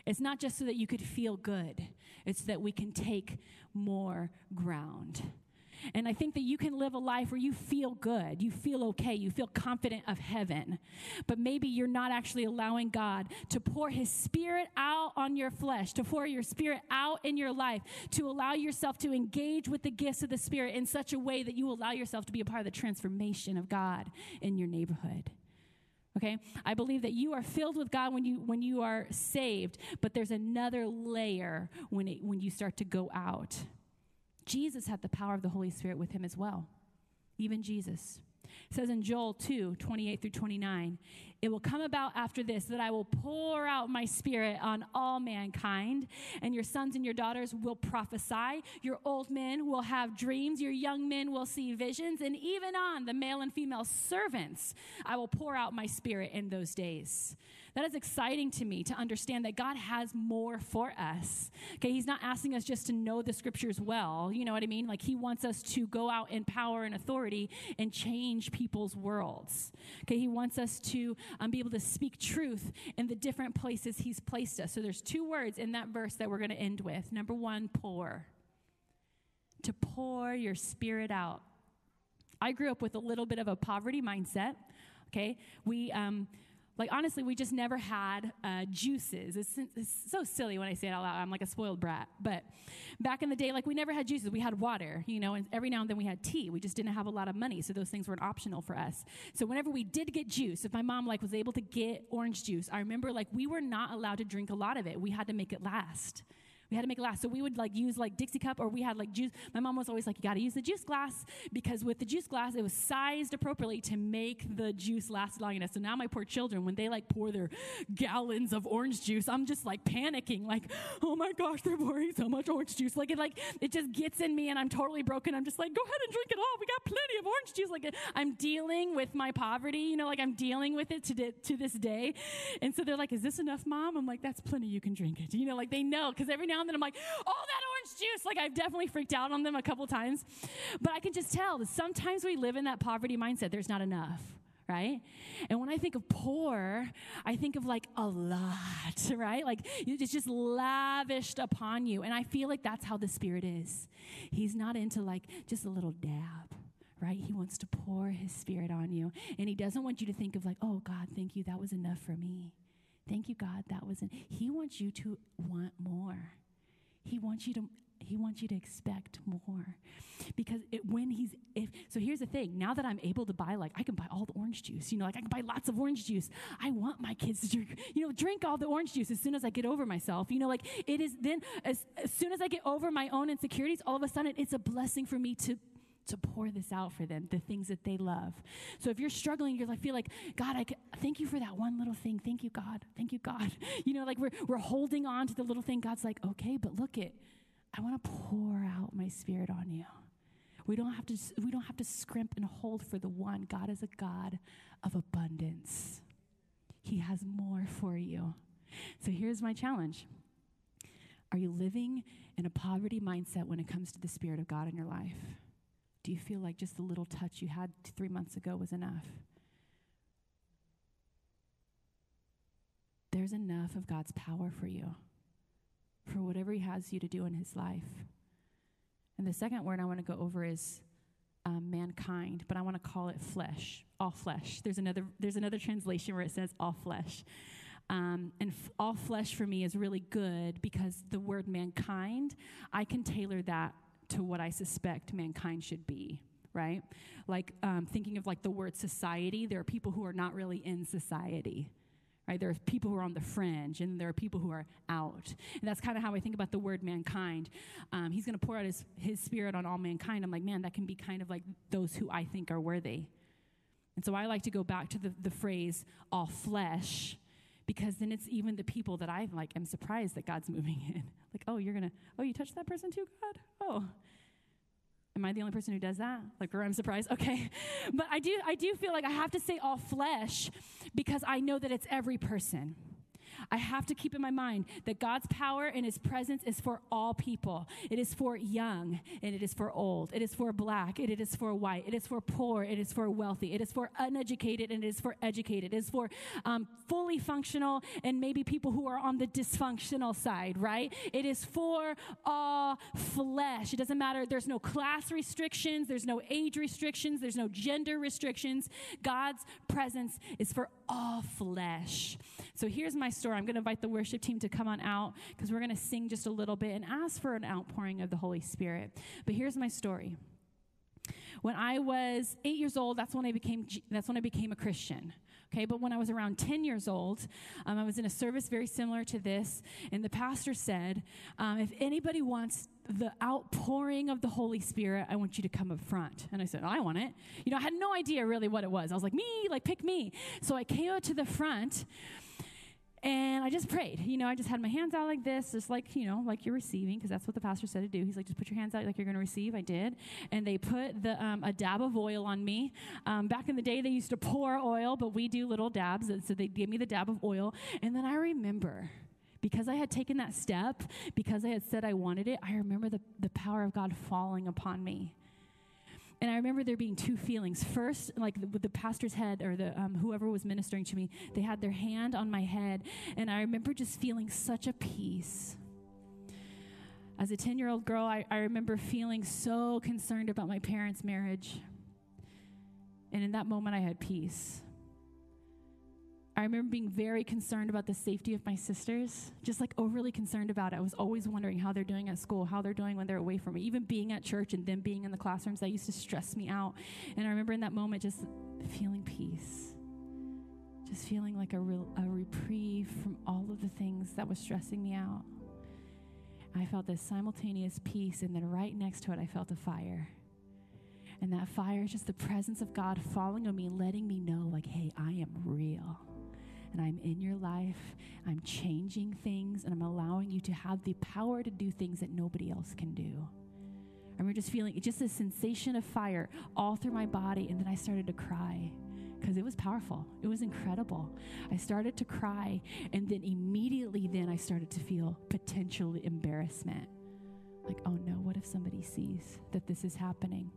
It's not just so that you could feel good. It's so that we can take more ground. And I think that you can live a life where you feel good, you feel okay, you feel confident of heaven, but maybe you're not actually allowing God to pour his Spirit out on your flesh, to pour your Spirit out in your life, to allow yourself to engage with the gifts of the Spirit in such a way that you allow yourself to be a part of the transformation of God in your neighborhood. Okay? I believe that you are filled with God when you are saved, but there's another layer when you start to go out. Jesus had the power of the Holy Spirit with him as well. Even Jesus. It says in Joel 2:28-29, it will come about after this that I will pour out my Spirit on all mankind, and your sons and your daughters will prophesy. Your old men will have dreams. Your young men will see visions. And even on the male and female servants, I will pour out my Spirit in those days. That is exciting to me to understand that God has more for us. Okay, he's not asking us just to know the scriptures well. You know what I mean? Like he wants us to go out in power and authority and change people's worlds. Okay, he wants us to be able to speak truth in the different places he's placed us. So there's 2 words in that verse that we're going to end with. Number 1, pour. To pour your Spirit out. I grew up with a little bit of a poverty mindset. Okay, honestly, we just never had juices. It's so silly when I say it out loud. I'm like a spoiled brat. But back in the day, we never had juices. We had water, and every now and then we had tea. We just didn't have a lot of money, so those things weren't optional for us. So whenever we did get juice, if my mom, was able to get orange juice, I remember, we were not allowed to drink a lot of it. We had to make it last. We had to make it last. So we would use Dixie cup, or we had juice. My mom was always you got to use the juice glass, because with the juice glass, it was sized appropriately to make the juice last long enough. So now my poor children, when they pour their gallons of orange juice, I'm just panicking, oh my gosh, they're pouring so much orange juice. It just gets in me, and I'm totally broken. I'm just go ahead and drink it all. We got plenty of orange juice. I'm dealing with my poverty, I'm dealing with it to this day. And so they're is this enough, Mom? I'm that's plenty, you can drink it. They know, because every now and then I'm oh, that orange juice. I've definitely freaked out on them a couple times. But I can just tell that sometimes we live in that poverty mindset. There's not enough, right? And when I think of poor, I think of a lot, right? It's just lavished upon you. And I feel that's how the Spirit is. He's not into just a little dab, right? He wants to pour his Spirit on you. And he doesn't want you to think of oh, God, thank you. That was enough for me. Thank you, God. That wasn't. He wants you to want more. He wants you to expect more, because so here's the thing. Now that I'm able to buy, I can buy all the orange juice, I can buy lots of orange juice. I want my kids to drink all the orange juice as soon as I get over myself. It is then as soon as I get over my own insecurities, all of a sudden it's a blessing for me to pour this out for them, the things that they love. So if you're struggling, you're feel God, thank you for that one little thing. Thank you, God. Thank you, God. We're holding on to the little thing. God's okay, but look I want to pour out my Spirit on you. We don't have to scrimp and hold for the one. God is a God of abundance. He has more for you. So here's my challenge. Are you living in a poverty mindset when it comes to the Spirit of God in your life? Do you feel just the little touch you had 3 months ago was enough? There's enough of God's power for you, for whatever he has you to do in his life. And the second word I want to go over is mankind, but I want to call it flesh, all flesh. There's another translation where it says all flesh. All flesh for me is really good, because the word mankind, I can tailor that to what I suspect mankind should be, right? Thinking of the word society, there are people who are not really in society, right? There are people who are on the fringe, and there are people who are out. And that's kind of how I think about the word mankind. He's going to pour out his Spirit on all mankind. I'm man, that can be kind of those who I think are worthy. And so I like to go back to the phrase all flesh, because then it's even the people that I am surprised that God's moving in. You touched that person too, God? Oh, am I the only person who does that? Where I'm surprised? Okay. But I do feel I have to say all flesh, because I know that it's every person. I have to keep in my mind that God's power and his presence is for all people. It is for young, and it is for old. It is for black, and it is for white. It is for poor, it is for wealthy. It is for uneducated, and it is for educated. It is for fully functional and maybe people who are on the dysfunctional side, right? It is for all flesh. It doesn't matter. There's no class restrictions. There's no age restrictions. There's no gender restrictions. God's presence is for all flesh. So here's my story. I'm going to invite the worship team to come on out because we're going to sing just a little bit and ask for an outpouring of the Holy Spirit. But here's my story. When I was 8 years old, that's when I became a Christian. Okay, but when I was around 10 years old, I was in a service very similar to this, and the pastor said, if anybody wants the outpouring of the Holy Spirit, I want you to come up front. And I said, I want it. I had no idea really what it was. I was like, pick me. So I came out to the front, and I just prayed. I just had my hands out like this, just like you're receiving, because that's what the pastor said to do. He's like, just put your hands out like you're going to receive. I did. And they put a dab of oil on me. Back in the day, they used to pour oil, but we do little dabs. So they gave me the dab of oil. And then I remember, because I had taken that step, because I had said I wanted it, I remember the power of God falling upon me. And I remember there being two feelings. First, like with the pastor's head or the whoever was ministering to me, they had their hand on my head. And I remember just feeling such a peace. As a 10-year-old girl, I remember feeling so concerned about my parents' marriage. And in that moment, I had peace. I remember being very concerned about the safety of my sisters, just like overly concerned about it. I was always wondering how they're doing at school, how they're doing when they're away from me. Even being at church and them being in the classrooms, that used to stress me out. And I remember in that moment just feeling peace, just feeling like a reprieve from all of the things that was stressing me out. I felt this simultaneous peace, and then right next to it, I felt a fire. And that fire is just the presence of God falling on me, letting me know, like, hey, I am real. And I'm in your life, I'm changing things, and I'm allowing you to have the power to do things that nobody else can do. I remember just feeling just a sensation of fire all through my body, and then I started to cry because it was powerful. It was incredible. I started to cry, and then immediately then I started to feel potential embarrassment. Like, oh no, what if somebody sees that this is happening?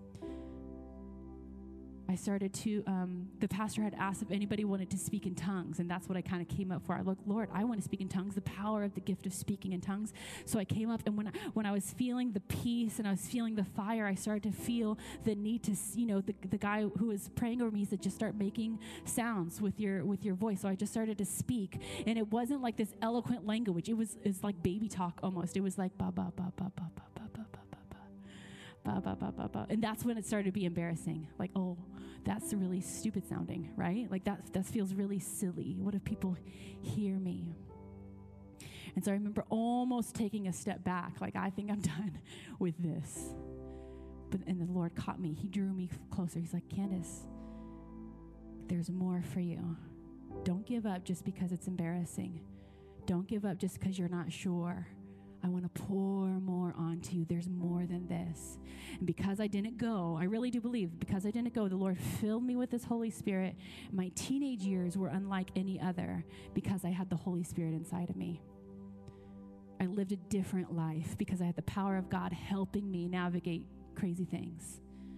I started to, the pastor had asked if anybody wanted to speak in tongues, and that's what I kind of came up for. I looked, Lord, I want to speak in tongues, the power of the gift of speaking in tongues. So I came up, and when I was feeling the peace and I was feeling the fire, I started to feel the need to, the guy who was praying over me said, just start making sounds with your voice. So I just started to speak, and it wasn't like this eloquent language. It's like baby talk almost. It was like ba ba ba ba ba ba ba ba ba ba ba ba ba ba, and that's when it started to be embarrassing. Like, oh, that's really stupid sounding, right? Like that feels really silly. What if people hear me? And so I remember almost taking a step back, like I think I'm done with this. And the Lord caught me. He drew me closer. He's like, Candace, there's more for you. Don't give up just because it's embarrassing. Don't give up just because you're not sure. I want to pour more onto you. There's more than this. And because I didn't go, I really do believe, because I didn't go, the Lord filled me with His Holy Spirit. My teenage years were unlike any other because I had the Holy Spirit inside of me. I lived a different life because I had the power of God helping me navigate crazy things.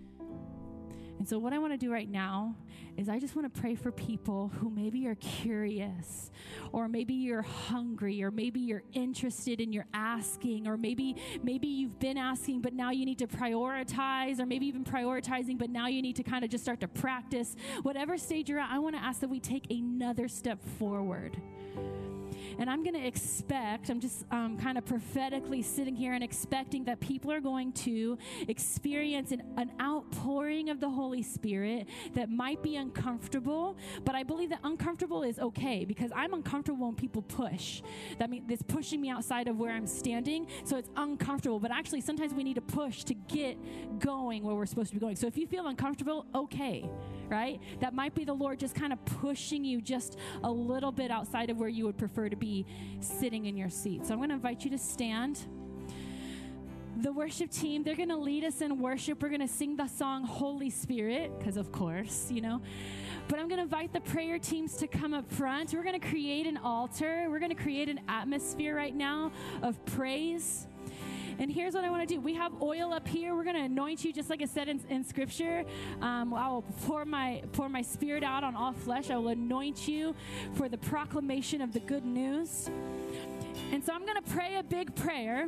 And so what I want to do right now is I just want to pray for people who maybe are curious, or maybe you're hungry, or maybe you're interested and you're asking, or maybe you've been asking, but now you need to prioritize, or maybe you've been prioritizing, but now you need to kind of just start to practice. Whatever stage you're at, I want to ask that we take another step forward. And I'm going to expect, I'm just kind of prophetically sitting here and expecting that people are going to experience an outpouring of the Holy Spirit that might be uncomfortable, but I believe that uncomfortable is okay, because I'm uncomfortable when people push. That means it's pushing me outside of where I'm standing, so it's uncomfortable. But actually, sometimes we need to push to get going where we're supposed to be going. So if you feel uncomfortable, okay, right? That might be the Lord just kind of pushing you just a little bit outside of where you would prefer to be sitting in your seat. So I'm going to invite you to stand. The worship team, they're going to lead us in worship. We're going to sing the song Holy Spirit, because of course, you know. But I'm going to invite the prayer teams to come up front. We're going to create an altar. We're going to create an atmosphere right now of praise. And here's what I want to do. We have oil up here. We're going to anoint you just like it said in Scripture. I will pour my spirit out on all flesh. I will anoint you for the proclamation of the good news. And so I'm going to pray a big prayer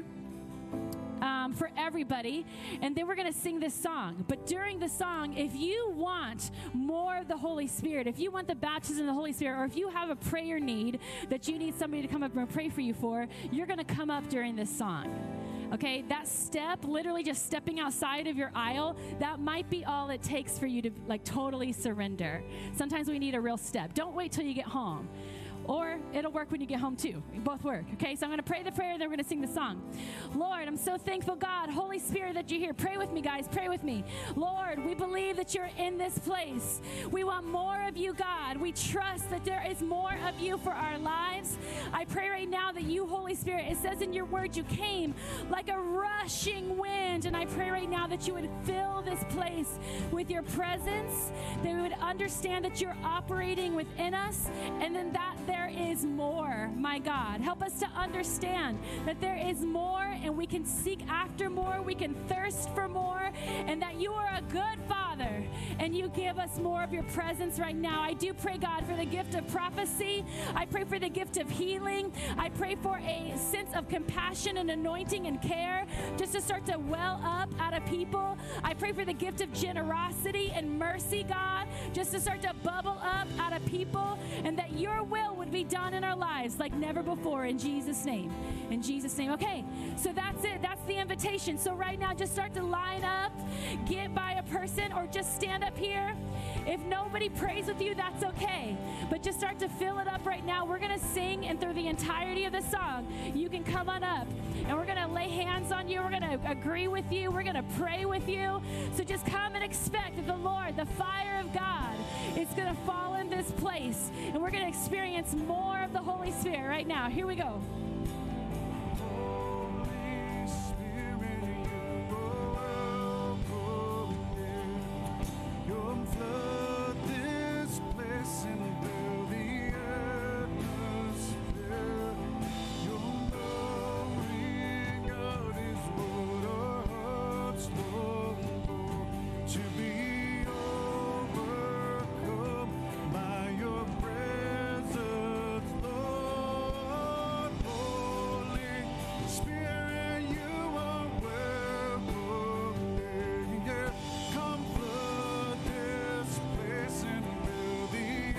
for everybody, and then we're going to sing this song. But during the song, if you want more of the Holy Spirit, if you want the baptism of the Holy Spirit, or if you have a prayer need that you need somebody to come up and pray for you for, you're going to come up during this song. Okay, that step, literally just stepping outside of your aisle, that might be all it takes for you to like totally surrender. Sometimes we need a real step. Don't wait till you get home. Or it'll work when you get home too. Both work, okay? So I'm going to pray the prayer, then we're going to sing the song. Lord, I'm so thankful, God, Holy Spirit, that you're here. Pray with me, guys. Pray with me. Lord, we believe that you're in this place. We want more of you, God. We trust that there is more of you for our lives. I pray right now that you, Holy Spirit, it says in your word, you came like a rushing wind. And I pray right now that you would fill this place with your presence, that we would understand that you're operating within us, and then that there is more, my God. Help us to understand that there is more, and we can seek after more, we can thirst for more, and that you are a good Father, and you give us more of your presence right now. I do pray, God, for the gift of prophecy. I pray for the gift of healing. I pray for a sense of compassion and anointing and care just to start to well up out of people. I pray for the gift of generosity and mercy, God, just to start to bubble up out of people, and that your will would be done in our lives like never before, in Jesus' name. In Jesus' name. Okay, so that's it. That's the invitation. So right now, just start to line up, get by a person, or just stand up here. If nobody prays with you, that's okay. But just start to fill it up right now. We're going to sing, and through the entirety of the song, you can come on up, and we're going to lay hands on you. We're going to agree with you. We're going to pray with you. So just come and expect that the Lord, the fire of God, is going to fall in this place, and we're going to experience more of the Holy Spirit right now. Here we go. Holy Spirit, you flood this place and fill the atmosphere. Your glory, God, is what our hearts long for, to be overcome by your presence, Lord. Holy Spirit, you are welcome here. Come flood this place and fill the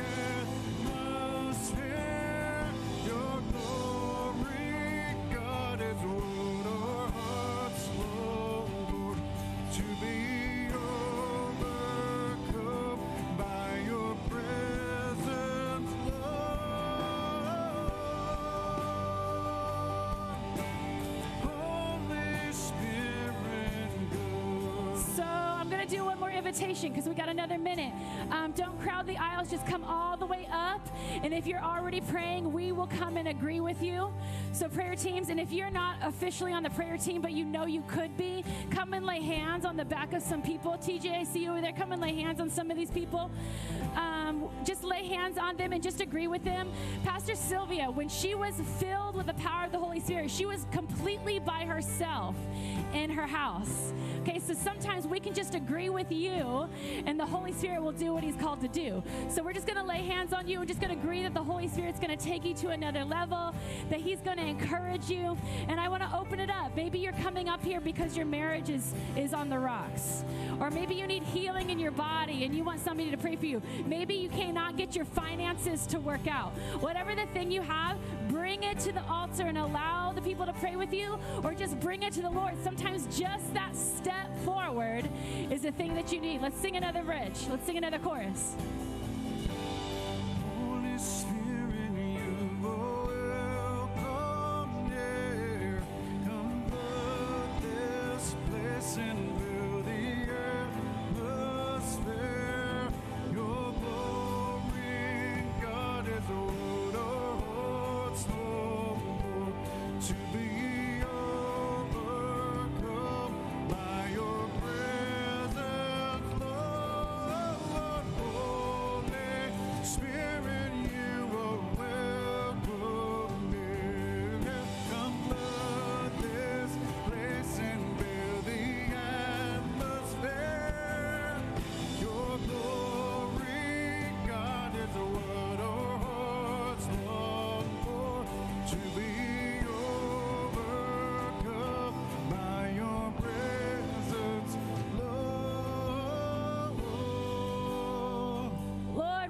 atmosphere. Your glory, God, is what our hearts long for, to be overcome by your presence, Lord. Holy Spirit, go. So I'm going to do one more invitation because we got another minute. Don't crowd the aisles. Just come all the way up. And if you're already praying, we will come and agree with you. So prayer teams, and if you're not officially on the prayer team, but you know you could be, come and lay hands on the back of some people. TJ, I see you over there. Come and lay hands on some of these people. Just lay hands on them and just agree with them. Pastor Sylvia, when she was filled with the power of the Holy Spirit, she was completely by herself in her house. Okay, so sometimes we can just agree with you, and the Holy Spirit will do what he's called to do. So we're just going to lay hands on you and just going to agree that the Holy Spirit's going to take you to another level, that he's going to encourage you. And I want to open it up. Maybe you're coming up here because your marriage is on the rocks. Or maybe you need healing in your body and you want somebody to pray for you. Maybe you cannot get your finances to work out. Whatever the thing you have, bring it to the altar and allow the people to pray with you, or just bring it to the Lord. Sometimes just that step forward is the thing that you need. Let's sing another bridge. Let's sing another chorus. Holy Spirit, you are welcome here. Come flood this place and fill the atmosphere. Your glory, God, is what our hearts long for, to be overcome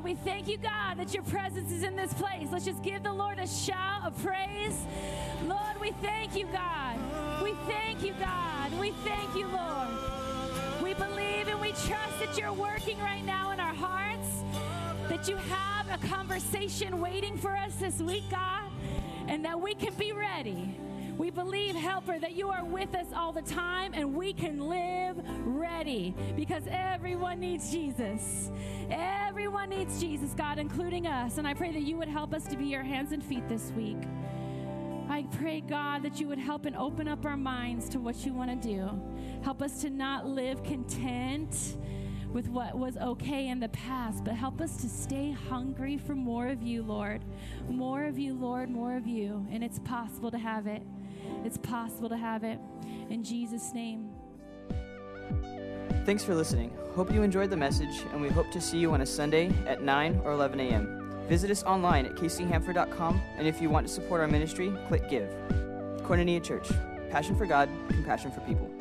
we thank you, God, that your presence is in this place. Let's just give the Lord a shout of praise. Lord, we thank you, God. We thank you, God. We thank you, Lord. We believe and we trust that you're working right now in our hearts, that you have a conversation waiting for us this week, God, and that we can be ready. We believe, Helper, that you are with us all the time and we can live ready because everyone needs Jesus. Everyone needs Jesus, God, including us. And I pray that you would help us to be your hands and feet this week. I pray, God, that you would help and open up our minds to what you want to do. Help us to not live content with what was okay in the past, but help us to stay hungry for more of you, Lord. More of you, Lord, more of you. And it's possible to have it. It's possible to have it. In Jesus' name. Thanks for listening. Hope you enjoyed the message, and we hope to see you on a Sunday at 9 or 11 a.m. Visit us online at kchamford.com, and if you want to support our ministry, click Give. Koinonia Church. Passion for God, compassion for people.